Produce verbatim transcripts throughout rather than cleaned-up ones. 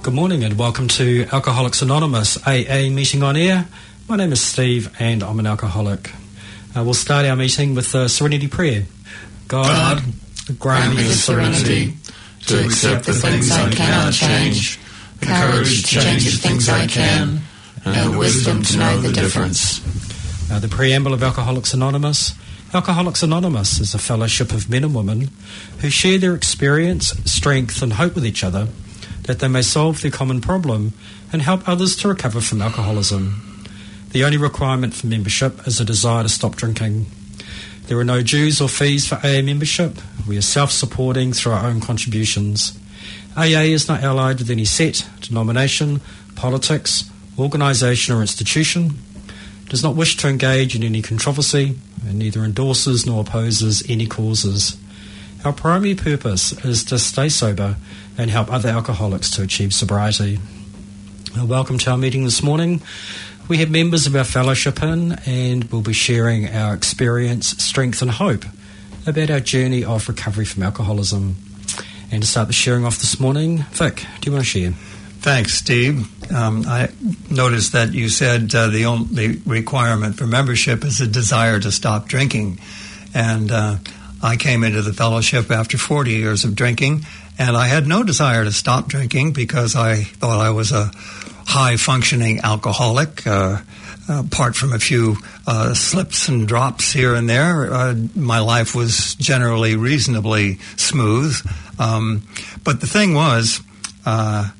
Good morning and welcome to Alcoholics Anonymous A A Meeting on Air. My name is Steve and I'm an alcoholic. Uh, we'll start our meeting with the Serenity Prayer. God, God grant me the serenity to accept the things I cannot change, the courage to change the things I can, and the wisdom to know the difference. Uh, the preamble of Alcoholics Anonymous. Alcoholics Anonymous is a fellowship of men and women who share their experience, strength and hope with each other, that they may solve their common problem and help others to recover from alcoholism. The only requirement for membership is a desire to stop drinking. There are no dues or fees for A A membership. We are self-supporting through our own contributions. A A is not allied with any set, denomination, politics, organisation or institution, does not wish to engage in any controversy, and neither endorses nor opposes any causes. Our primary purpose is to stay sober and help other alcoholics to achieve sobriety. Well, welcome to our meeting this morning. We have members of our fellowship in and we'll be sharing our experience, strength and hope about our journey of recovery from alcoholism. And to start the sharing off this morning, Vic, do you want to share? Thanks, Steve. Um, I noticed that you said uh, the only requirement for membership is a desire to stop drinking. And uh, I came into the fellowship after forty years of drinking, and I had no desire to stop drinking because I thought I was a high-functioning alcoholic. Uh, apart from a few uh, slips and drops here and there, uh, my life was generally reasonably smooth. Um, but the thing was, uh,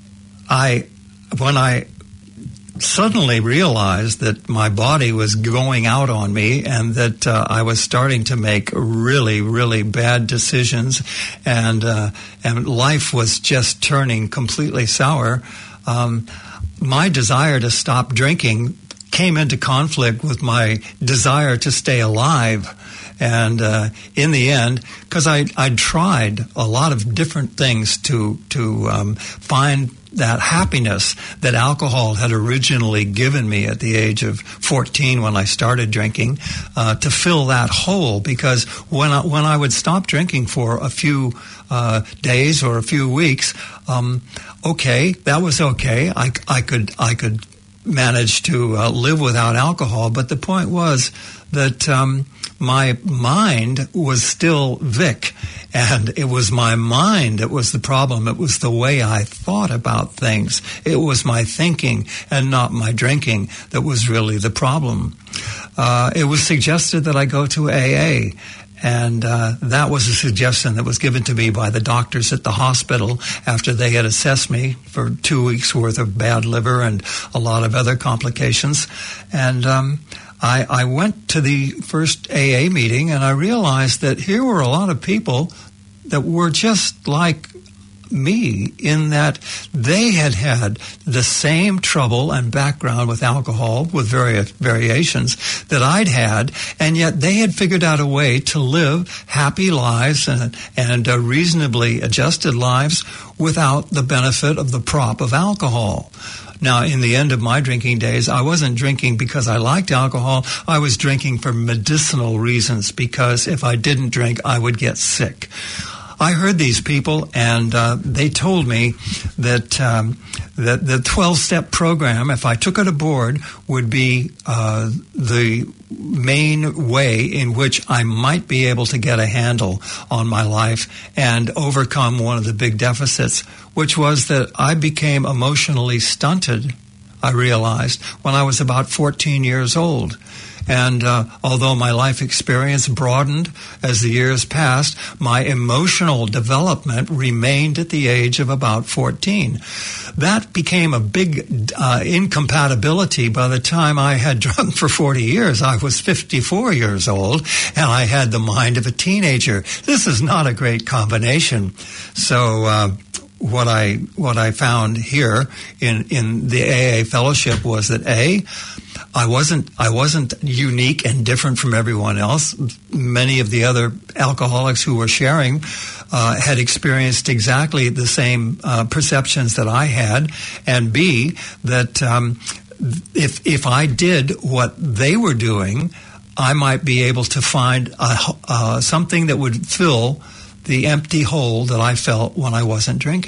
I when I suddenly realized that my body was going out on me and that uh, I was starting to make really, really bad decisions, and uh, and life was just turning completely sour, um, my desire to stop drinking came into conflict with my desire to stay alive. And uh, in the end, because I I tried a lot of different things to to um, find that happiness that alcohol had originally given me at the age of fourteen when I started drinking, uh, to fill that hole. Because when I, when I would stop drinking for a few uh, days or a few weeks, um, okay, that was okay. I, I could I could manage to uh, live without alcohol. But the point was that um, my mind was still Vic, and it was my mind that was the problem. It was the way I thought about things. It was my thinking and not my drinking that was really the problem. Uh, it was suggested that I go to A A, and uh, that was a suggestion that was given to me by the doctors at the hospital after they had assessed me for two weeks' worth of bad liver and a lot of other complications. And um, I, I went to the first A A meeting, and I realized that here were a lot of people that were just like me in that they had had the same trouble and background with alcohol with various variations that I'd had, and yet they had figured out a way to live happy lives and, and uh, reasonably adjusted lives without the benefit of the prop of alcohol. Now, in the end of my drinking days, I wasn't drinking because I liked alcohol. I was drinking for medicinal reasons, because if I didn't drink, I would get sick. I heard these people, and uh, they told me that um, that the twelve-step program, if I took it aboard, would be uh, the main way in which I might be able to get a handle on my life and overcome one of the big deficits, which was that I became emotionally stunted, I realized, when I was about fourteen years old. And uh, although my life experience broadened as the years passed, my emotional development remained at the age of about fourteen. That became a big uh, incompatibility by the time I had drunk for forty years. I was fifty-four years old, and I had the mind of a teenager. This is not a great combination. So uh, what I what I found here in, in the A A fellowship was that, A, I wasn't I wasn't unique and different from everyone else. Many of the other alcoholics who were sharing uh, had experienced exactly the same uh, perceptions that I had. And B, that um, if if I did what they were doing, I might be able to find a, uh, something that would fill the empty hole that I felt when I wasn't drinking.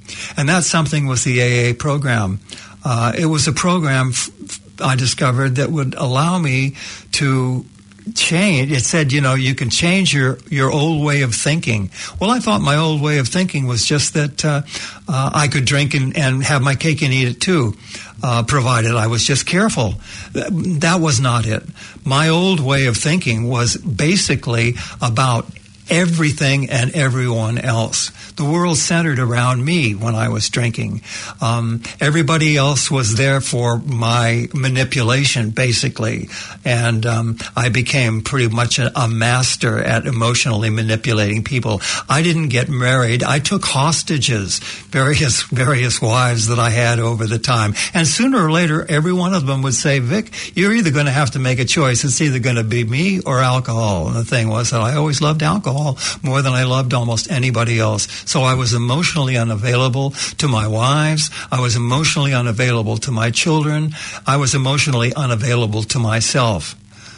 And that something was the A A program. Uh, it was a program f- I discovered that would allow me to change. It said, you know, you can change your, your old way of thinking. Well, I thought my old way of thinking was just that uh, uh, I could drink and, and have my cake and eat it too, uh, provided I was just careful. That was not it. My old way of thinking was basically about everything and everyone else. The world centered around me when I was drinking. Um, everybody else was there for my manipulation, basically. And um, I became pretty much a, a master at emotionally manipulating people. I didn't get married. I took hostages, various various wives that I had over the time. And sooner or later, every one of them would say, Vic, you're either going to have to make a choice. It's either going to be me or alcohol. And the thing was that I always loved alcohol more than I loved almost anybody else. So I was emotionally unavailable to my wives. I was emotionally unavailable to my children. I was emotionally unavailable to myself.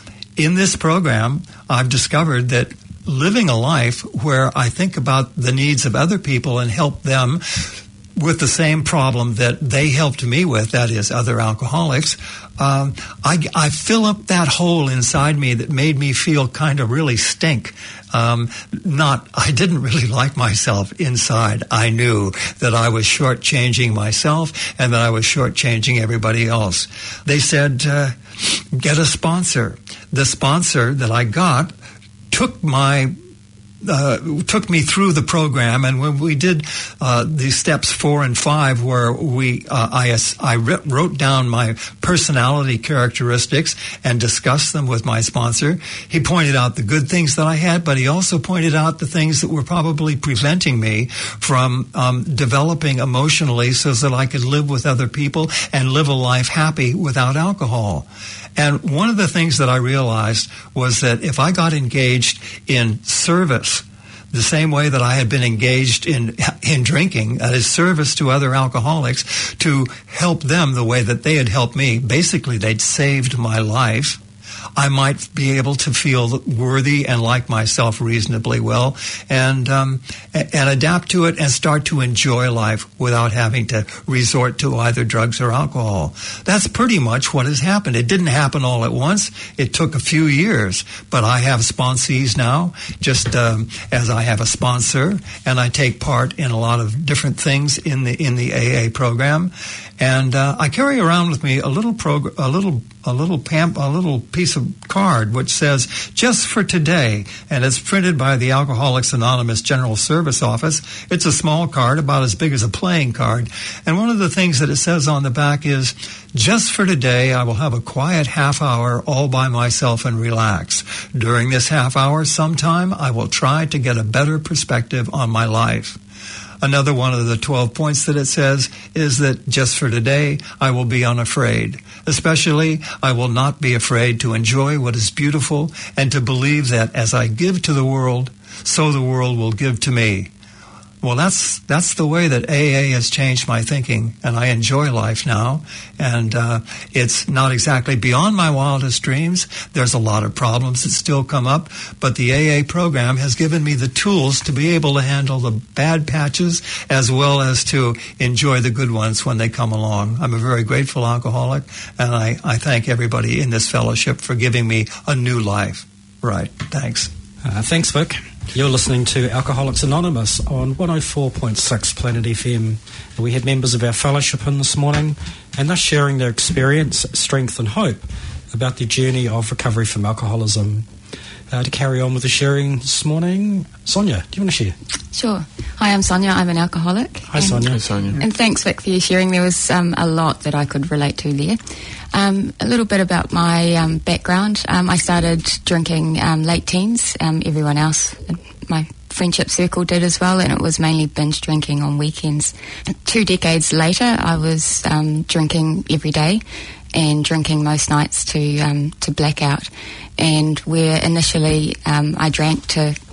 In this program, I've discovered that living a life where I think about the needs of other people and help them with the same problem that they helped me with, that is, other alcoholics, um, I, I fill up that hole inside me that made me feel kind of really stink. Um, not, I didn't really like myself inside. I knew that I was shortchanging myself and that I was shortchanging everybody else. They said, uh, get a sponsor. The sponsor that I got took my Uh, took me through the program, and when we did uh, the steps four and five, where we uh, I, I wrote down my personality characteristics and discussed them with my sponsor, he pointed out the good things that I had, but he also pointed out the things that were probably preventing me from um, developing emotionally so that I could live with other people and live a life happy without alcohol. And one of the things that I realized was that if I got engaged in service the same way that I had been engaged in in drinking, that is, service to other alcoholics, to help them the way that they had helped me, basically they'd saved my life, I might be able to feel worthy and like myself reasonably well, and um, and adapt to it and start to enjoy life without having to resort to either drugs or alcohol. That's pretty much what has happened. It didn't happen all at once. It took a few years, but I have sponsees now, just um, as I have a sponsor, and I take part in a lot of different things in the in the A A program. And uh, I carry around with me a little prog- a little a little pamp- a little piece of card which says "Just for today," and it's printed by the Alcoholics Anonymous General Service Office. It's a small card, about as big as a playing card. And one of the things that it says on the back is, "Just for today, I will have a quiet half hour all by myself and relax. During this half hour, sometime I will try to get a better perspective on my life." Another one of the twelve points that it says is that just for today, I will be unafraid. Especially, I will not be afraid to enjoy what is beautiful and to believe that as I give to the world, so the world will give to me. Well, that's that's the way that A A has changed my thinking, and I enjoy life now. And uh, it's not exactly beyond my wildest dreams. There's a lot of problems that still come up, but the A A program has given me the tools to be able to handle the bad patches as well as to enjoy the good ones when they come along. I'm a very grateful alcoholic, and I, I thank everybody in this fellowship for giving me a new life. Right. Thanks. Uh, thanks, Vic. You're listening to Alcoholics Anonymous on one oh four point six Planet F M. We had members of our fellowship in this morning, and they're sharing their experience, strength and hope about their journey of recovery from alcoholism. Uh, to carry on with the sharing this morning, Sonia, do you want to share? Sure. Hi, I'm Sonia. I'm an alcoholic. Hi, Sonia. Hi, Sonia. And thanks, Vic, for your sharing. There was um, a lot that I could relate to there. Um, a little bit about my um, background. Um, I started drinking um, late teens. Um, everyone else in my friendship circle did as well, and it was mainly binge drinking on weekends. Two decades later, I was um, drinking every day and drinking most nights to um, to blackout. And where initially um, I drank to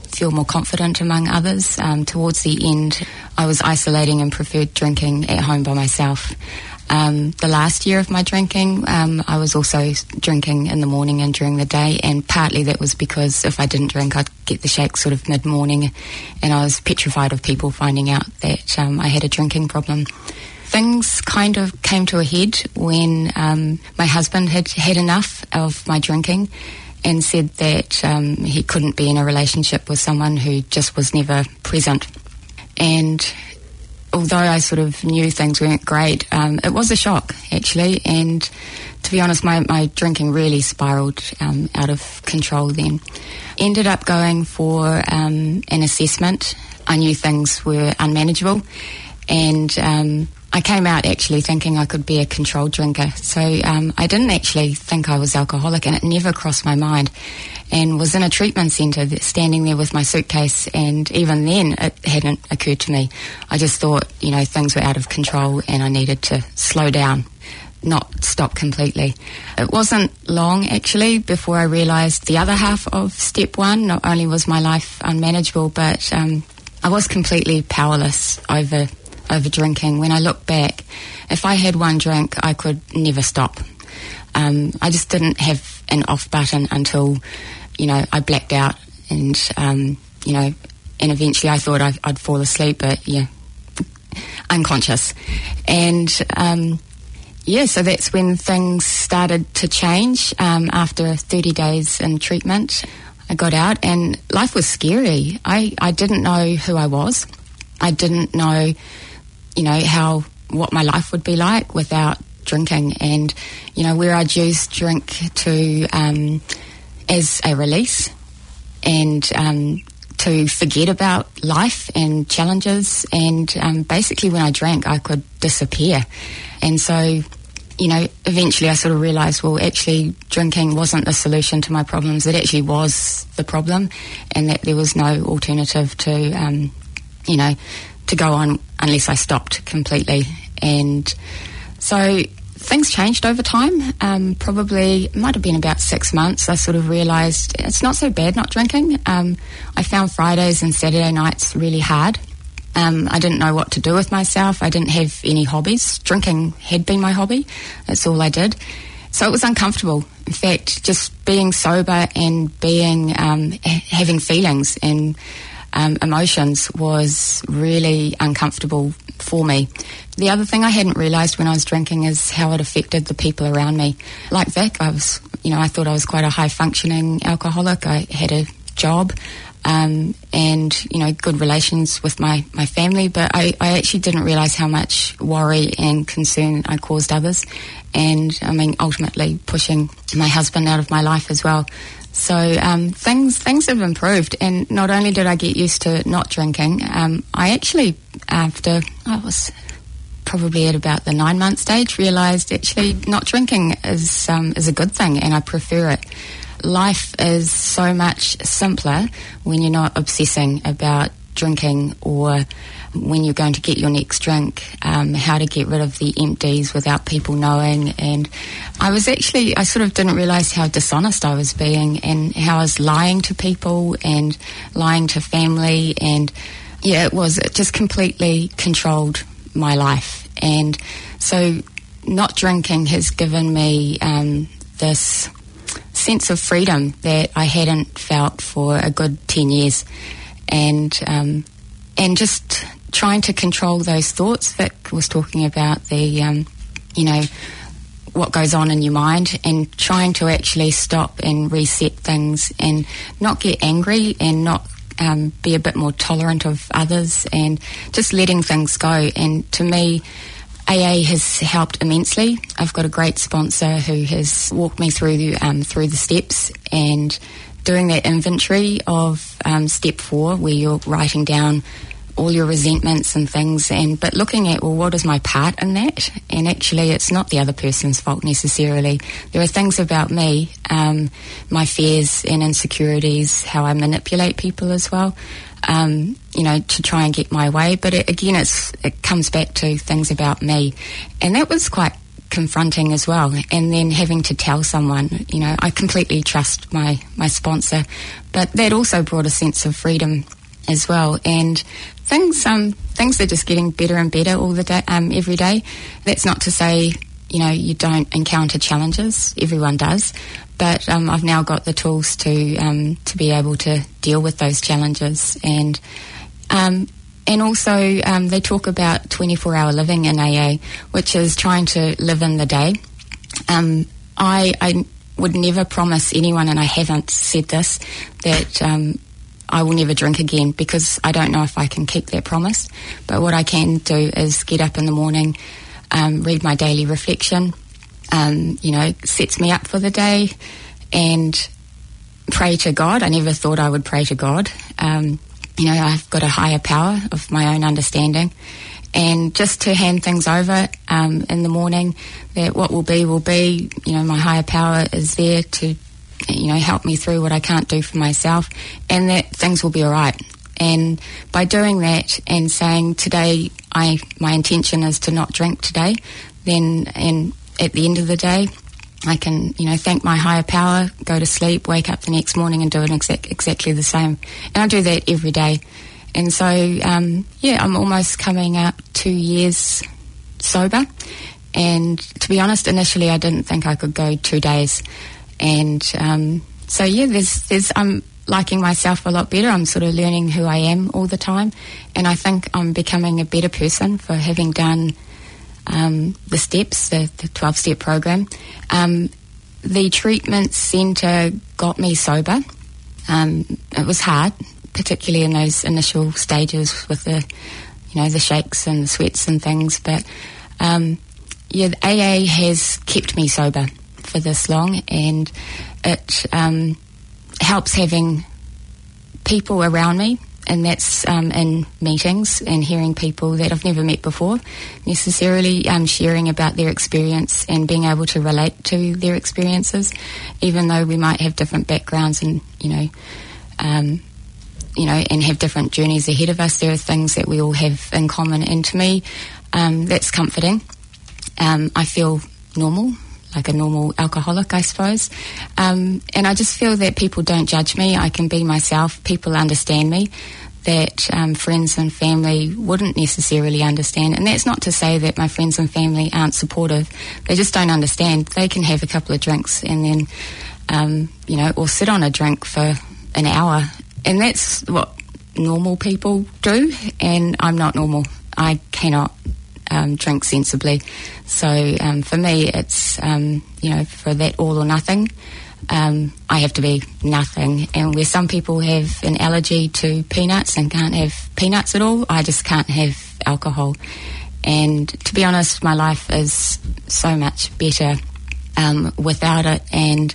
feel more confident among others. Um, towards the end, I was isolating and preferred drinking at home by myself. Um, the last year of my drinking, um, I was also drinking in the morning and during the day, and partly that was because if I didn't drink, I'd get the shakes sort of mid-morning, and I was petrified of people finding out that um, I had a drinking problem. Things kind of came to a head when um, my husband had had enough of my drinking and said that um, he couldn't be in a relationship with someone who just was never present. And although I sort of knew things weren't great, um, it was a shock, actually. And to be honest, my, my drinking really spiralled um, out of control then. Ended up going for um, an assessment. I knew things were unmanageable. And um, I came out actually thinking I could be a controlled drinker. So um, I didn't actually think I was alcoholic, and it never crossed my mind. And was in a treatment centre, standing there with my suitcase, and even then it hadn't occurred to me. I just thought, you know, things were out of control and I needed to slow down, not stop completely. It wasn't long, actually, before I realised the other half of step one. Not only was my life unmanageable, but um, I was completely powerless over over drinking. When I look back, if I had one drink, I could never stop. Um, I just didn't have an off button until, you know, I blacked out, and, um, you know, and eventually I thought I'd, I'd fall asleep, but, yeah, unconscious. And, um, yeah, so that's when things started to change. Um, after thirty days in treatment, I got out, and life was scary. I, I didn't know who I was. I didn't know, you know, how, what my life would be like without drinking. And, you know, where I'd use drink to, um, as a release, and um, to forget about life and challenges. And um, basically when I drank, I could disappear. And so, you know, eventually I sort of realised, well, actually drinking wasn't the solution to my problems. It actually was the problem, and that there was no alternative to, um, you know, to go on unless I stopped completely. And so things changed over time. Um, probably, it might have been about six months, I sort of realised it's not so bad not drinking. Um, I found Fridays and Saturday nights really hard. Um, I didn't know what to do with myself. I didn't have any hobbies. Drinking had been my hobby. That's all I did. So it was uncomfortable. In fact, just being sober and being um, ha- having feelings and Um, emotions was really uncomfortable for me. The other thing I hadn't realised when I was drinking is how it affected the people around me. Like Vic, I was, you know, I thought I was quite a high-functioning alcoholic. I had a job um, and, you know, good relations with my, my family, but I, I actually didn't realise how much worry and concern I caused others. And, I mean, ultimately pushing my husband out of my life as well. So um, things things have improved, and not only did I get used to not drinking, um, I actually, after I was probably at about the nine month stage, realised actually not drinking is um, is a good thing, and I prefer it. Life is so much simpler when you're not obsessing about drinking, or when you're going to get your next drink, um, how to get rid of the empties without people knowing. And I was actually, I sort of didn't realise how dishonest I was being, and how I was lying to people and lying to family. And yeah, it was, it just completely controlled my life. And so not drinking has given me um, this sense of freedom that I hadn't felt for a good ten years. And um, and just trying to control those thoughts. Vic was talking about the, um, you know, what goes on in your mind, and trying to actually stop and reset things and not get angry, and not um, be a bit more tolerant of others, and just letting things go. And to me, A A has helped immensely. I've got a great sponsor who has walked me through the, um, through the steps, and doing that inventory of um, step four, where you're writing down all your resentments and things, and but looking at, well, what is my part in that? And actually it's not the other person's fault necessarily. There are things about me, um, my fears and insecurities, how I manipulate people as well, um, you know, to try and get my way. But it, again, it's it comes back to things about me. And that was quite confronting as well. And then having to tell someone, you know, I completely trust my, my sponsor. But that also brought a sense of freedom as well. And things um, things are just getting better and better all the day, um, every day. That's not to say, you know, you don't encounter challenges. Everyone does. But um, I've now got the tools to um, to be able to deal with those challenges. And um, and also um, they talk about twenty-four hour living in A A, which is trying to live in the day. Um, I, I would never promise anyone, and I haven't said this, that um, I will never drink again, because I don't know if I can keep that promise. But what I can do is get up in the morning, um, read my daily reflection, um, you know, sets me up for the day, and pray to God. I never thought I would pray to God. Um, you know, I've got a higher power of my own understanding. And just to hand things over um, in the morning, that what will be will be. You know, my higher power is there to, you know, help me through what I can't do for myself, and that things will be all right. And by doing that and saying today, I my intention is to not drink today, then and at the end of the day, I can, you know, thank my higher power, go to sleep, wake up the next morning and do it exact, exactly the same. And I do that every day. And so, um, yeah, I'm almost coming up two years sober. And to be honest, initially I didn't think I could go two days. And um, so, yeah, there's, there's, I'm liking myself a lot better. I'm sort of learning who I am all the time. And I think I'm becoming a better person for having done um, the steps, the, the twelve-step program. Um, the treatment centre got me sober. Um, it was hard, particularly in those initial stages with the, you know, the shakes and the sweats and things. But, um, yeah, A A has kept me sober for this long, and it um, helps having people around me, and that's um, in meetings and hearing people that I've never met before necessarily um, sharing about their experience and being able to relate to their experiences, even though we might have different backgrounds and, you know, um, you know, and have different journeys ahead of us. There are things that we all have in common, and to me, um, that's comforting. Um, I feel normal, like a normal alcoholic, I suppose. Um, and I just feel that people don't judge me. I can be myself. People understand me, that um, friends and family wouldn't necessarily understand. And that's not to say that my friends and family aren't supportive. They just don't understand. They can have a couple of drinks and then, um, you know, or sit on a drink for an hour. And that's what normal people do, and I'm not normal. I cannot Um, drink sensibly. So um, for me, it's, um, you know, for that all or nothing, um, I have to be nothing. And where some people have an allergy to peanuts and can't have peanuts at all, I just can't have alcohol. And to be honest, my life is so much better um, without it. And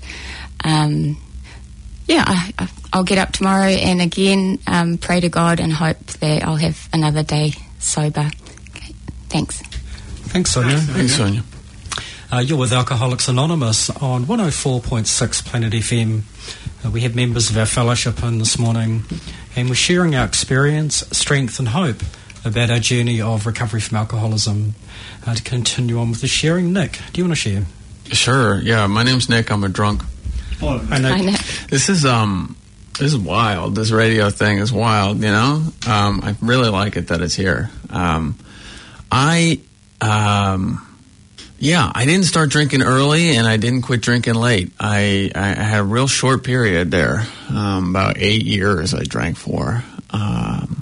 um, yeah, I, I'll get up tomorrow and again um, pray to God and hope that I'll have another day sober. Thanks. Thanks, Sonia. Thanks, Sonia. Uh, you're with Alcoholics Anonymous on one oh four point six Planet F M. Uh, we have members of our fellowship in this morning, and we're sharing our experience, strength and hope about our journey of recovery from alcoholism. Uh, to continue on with the sharing, Nick, do you want to share? Sure, yeah. My name's Nick. I'm a drunk. Hello. Hi, Nick. Hi, Nick. This is, um... This is wild. This radio thing is wild, you know? Um, I really like it that it's here. Um... I, um, yeah, I didn't start drinking early and I didn't quit drinking late. I, I had a real short period there, um, about eight years I drank for. Um,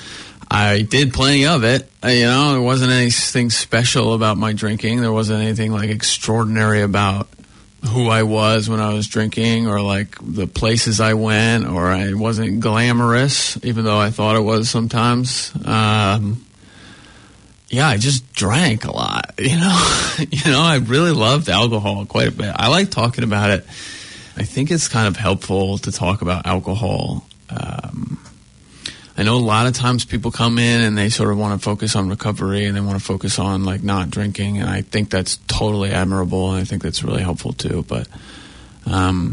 I did plenty of it. You know, there wasn't anything special about my drinking. There wasn't anything like extraordinary about who I was when I was drinking, or like the places I went, or I wasn't glamorous, even though I thought it was sometimes. Um, Yeah, I just drank a lot, you know. you know, I really loved alcohol quite a bit. I like talking about it. I think it's kind of helpful to talk about alcohol. Um, I know a lot of times people come in and they sort of want to focus on recovery and they want to focus on, like, not drinking, and I think that's totally admirable, and I think that's really helpful too. But um,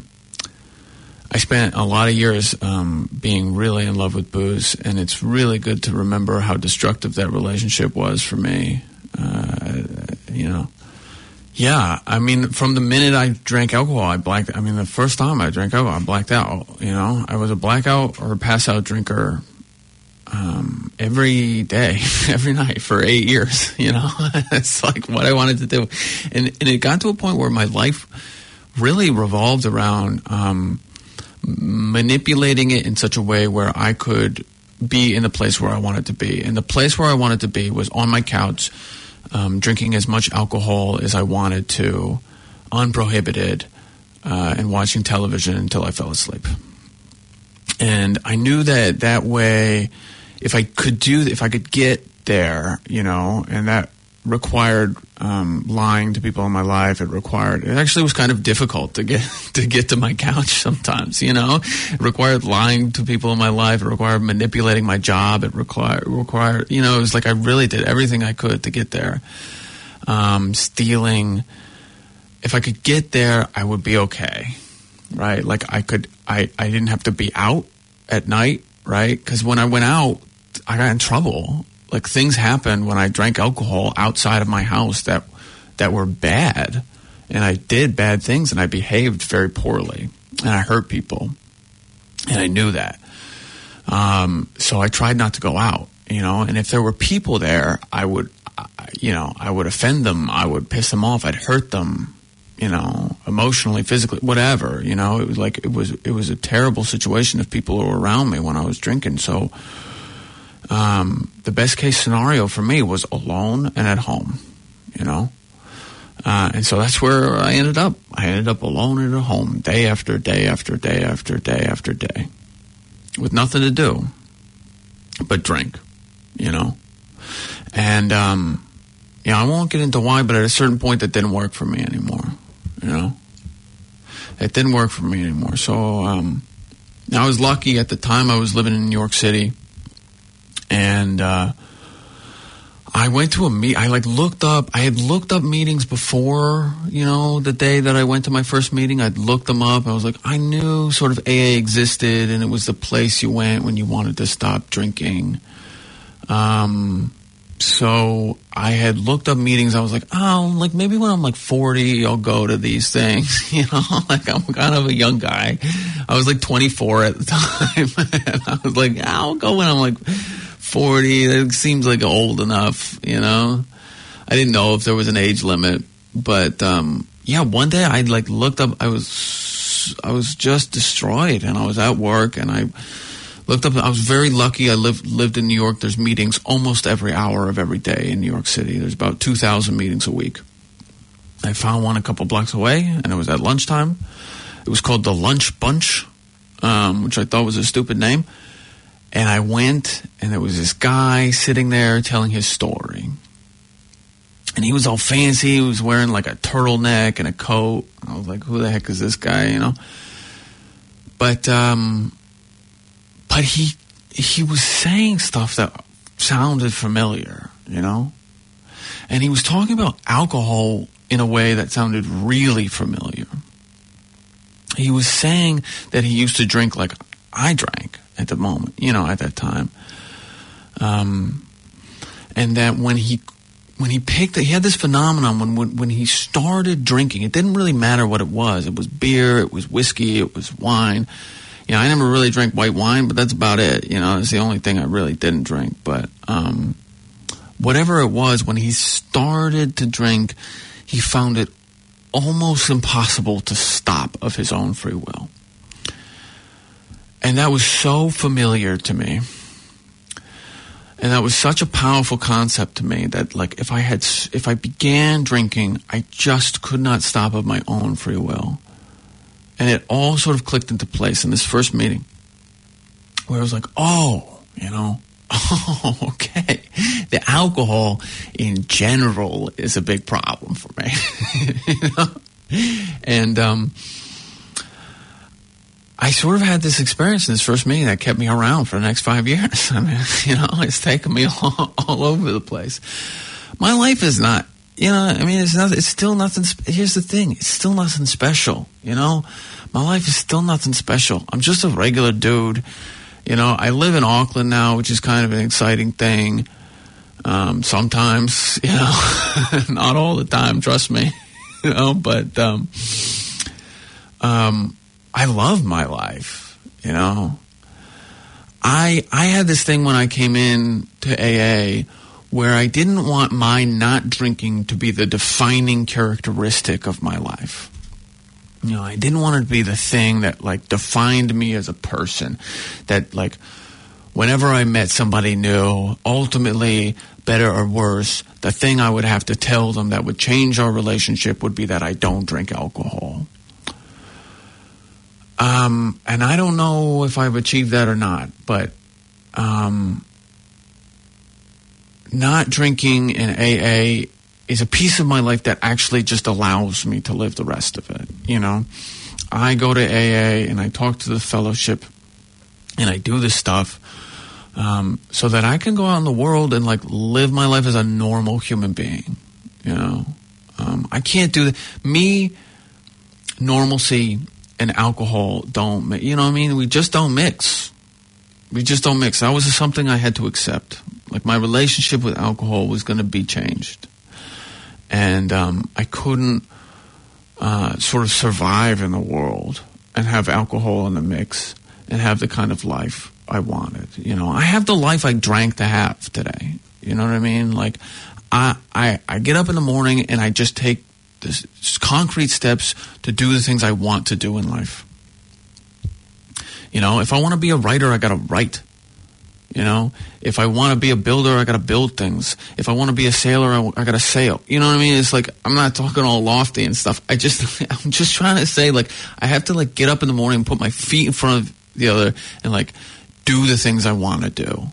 I spent a lot of years um, being really in love with booze, and it's really good to remember how destructive that relationship was for me. Uh, you know, Yeah, I mean, from the minute I drank alcohol, I blacked. I mean, the first time I drank alcohol, I blacked out. You know, I was a blackout or a pass out drinker um, every day, every night for eight years. You know, it's like what I wanted to do, and and it got to a point where my life really revolved around um, manipulating it in such a way where I could be in the place where I wanted to be, and the place where I wanted to be was on my couch. Um, drinking as much alcohol as I wanted to, unprohibited, uh, and watching television until I fell asleep. And I knew that that way, if I could do, if I could get there, you know, and that required um, lying to people in my life. It required, it actually was kind of difficult to get to get to my couch sometimes, you know. It required lying to people in my life. It required manipulating my job. It required, required, you know, it was like I really did everything I could to get there. Um, stealing. If I could get there, I would be okay, right? Like I could, I, I didn't have to be out at night, right? Because when I went out, I got in trouble. Like things happened when I drank alcohol outside of my house that that were bad, and I did bad things, and I behaved very poorly, and I hurt people, and I knew that. Um, so I tried not to go out, you know. And if there were people there, I would, you know, I would offend them, I would piss them off, I'd hurt them, you know, emotionally, physically, whatever. You know, it was like it was it was a terrible situation if people were around me when I was drinking. So. Um, the best case scenario for me was alone and at home, you know, uh, and so that's where I ended up. I ended up alone and at home, day after day after day after day after day, with nothing to do but drink, you know. And um, yeah, I won't get into why, but at a certain point, that didn't work for me anymore, you know. It didn't work for me anymore. So um, I was lucky at the time. I was living in New York City. And uh, I went to a meet. I like looked up. I had looked up meetings before, you know, the day that I went to my first meeting. I'd looked them up. I was like, I knew sort of A A existed, and it was the place you went when you wanted to stop drinking. Um, so I had looked up meetings. I was like, oh, like maybe when I'm like forty, I'll go to these things. You know, like I'm kind of a young guy. I was like twenty-four at the time, and I was like, I'll go when I'm like forty. That seems like old enough, you know. I didn't know if there was an age limit, but um, yeah, one day I like looked up. I was I was just destroyed, and I was at work, and I looked up. I was very lucky. I lived lived in New York. There's meetings almost every hour of every day in New York City. There's about two thousand meetings a week. I found one a couple blocks away, and it was at lunchtime. It was called the Lunch Bunch, um, which I thought was a stupid name. And I went, and there was this guy sitting there telling his story. And he was all fancy. He was wearing like a turtleneck and a coat. I was like, who the heck is this guy, you know? But um, but he he was saying stuff that sounded familiar, you know? And he was talking about alcohol in a way that sounded really familiar. He was saying that he used to drink like I drank at the moment, you know, at that time. Um, and that when he when he picked it, he had this phenomenon when, when when he started drinking, it didn't really matter what it was. It was beer, it was whiskey, it was wine. You know, I never really drank white wine, but that's about it. You know, it's the only thing I really didn't drink. But um, whatever it was, when he started to drink, he found it almost impossible to stop of his own free will. And that was so familiar to me. And that was such a powerful concept to me that, like, if I had, if I began drinking, I just could not stop of my own free will. And it all sort of clicked into place in this first meeting, where I was like, oh, you know, oh, okay. The alcohol in general is a big problem for me. You know? And, um, I sort of had this experience in this first meeting that kept me around for the next five years. I mean, you know, it's taken me all, all over the place. My life is not, you know, I mean, it's not, it's still nothing. Here's the thing. It's still nothing special, you know. My life is still nothing special. I'm just a regular dude. You know, I live in Auckland now, which is kind of an exciting thing. Um, sometimes, you know, not all the time, trust me. you know, but um, um, I love my life, you know. I I had this thing when I came in to A A where I didn't want my not drinking to be the defining characteristic of my life. You know, I didn't want it to be the thing that, like, defined me as a person. That, like, whenever I met somebody new, ultimately, better or worse, the thing I would have to tell them that would change our relationship would be that I don't drink alcohol. Um, and I don't know if I've achieved that or not, but um, not drinking in A A is a piece of my life that actually just allows me to live the rest of it. You know, I go to A A and I talk to the fellowship and I do this stuff um, so that I can go out in the world and, like, live my life as a normal human being. You know, um, I can't do that. Me, normalcy and alcohol don't mix. You know what I mean? We just don't mix. We just don't mix. That was something I had to accept. Like, my relationship with alcohol was going to be changed. And um, I couldn't uh, sort of survive in the world and have alcohol in the mix and have the kind of life I wanted. You know, I have the life I drank to have today. You know what I mean? Like, I I, I get up in the morning and I just take this concrete steps to do the things I want to do in life. You know, if I want to be a writer, I got to write. You know, if I want to be a builder, I got to build things. If I want to be a sailor, I, I got to sail. You know what I mean? It's like, I'm not talking all lofty and stuff. I just, I'm just trying to say, like, I have to, like, get up in the morning and put my feet in front of the other and, like, do the things I want to do.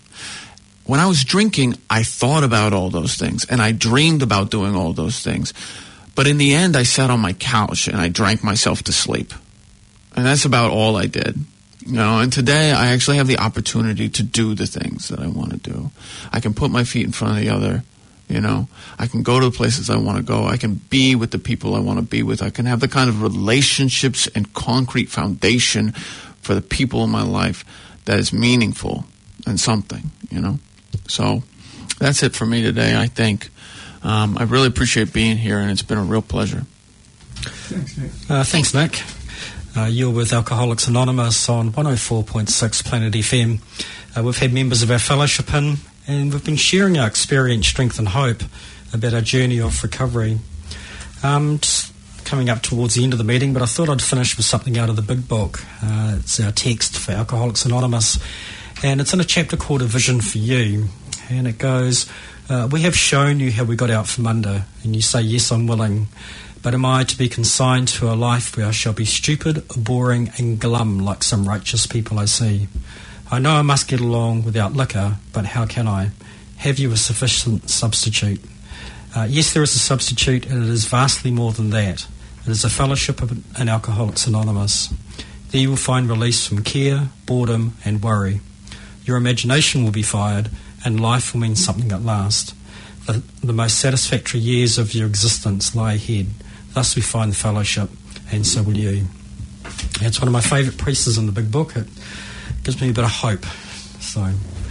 When I was drinking, I thought about all those things and I dreamed about doing all those things. But in the end, I sat on my couch and I drank myself to sleep. And that's about all I did. You know, and today I actually have the opportunity to do the things that I want to do. I can put my feet in front of the other, you know. I can go to the places I want to go. I can be with the people I want to be with. I can have the kind of relationships and concrete foundation for the people in my life that is meaningful and something, you know. So that's it for me today, I think. Um, I really appreciate being here, and it's been a real pleasure. Thanks, Nick. Uh, thanks, Nick. Uh, you're with Alcoholics Anonymous on one oh four point six Planet F M. Uh, we've had members of our fellowship in, and we've been sharing our experience, strength and hope about our journey of recovery. Um, just coming up towards the end of the meeting, but I thought I'd finish with something out of the big book. Uh, it's our text for Alcoholics Anonymous, and it's in a chapter called A Vision for You, and it goes, uh, we have shown you how we got out from under, and you say, yes, I'm willing. But am I to be consigned to a life where I shall be stupid, boring and glum like some righteous people I see? I know I must get along without liquor, but how can I? Have you a sufficient substitute? Uh, yes, there is a substitute, and it is vastly more than that. It is a fellowship of an Alcoholics Anonymous. There you will find release from care, boredom and worry. Your imagination will be fired, and life will mean something at last. The, the most satisfactory years of your existence lie ahead. Thus we find the fellowship, and so will you. It's one of my favourite pieces in the big book. It gives me a bit of hope. So,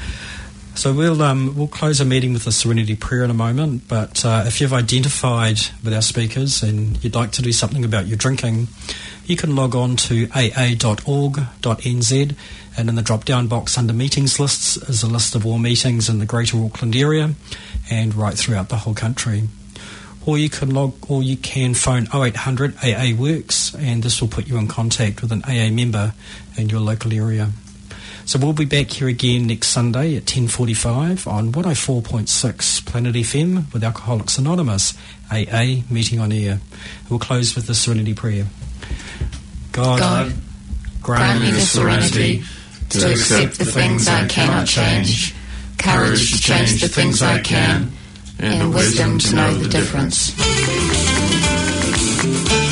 so we'll um, we'll close our meeting with a Serenity Prayer in a moment. But uh, if you've identified with our speakers and you'd like to do something about your drinking, you can log on to a a dot org dot n z, and in the drop-down box under Meetings Lists is a list of all meetings in the Greater Auckland area and right throughout the whole country. Or you can log, or you can phone oh eight hundred A A Works, and this will put you in contact with an A A member in your local area. So we'll be back here again next Sunday at ten forty-five on one oh four point six Planet F M with Alcoholics Anonymous, A A Meeting on Air. We'll close with the Serenity Prayer. God, God grant me the serenity to accept the things I cannot change, courage to change the things I can, and the wisdom to know the difference.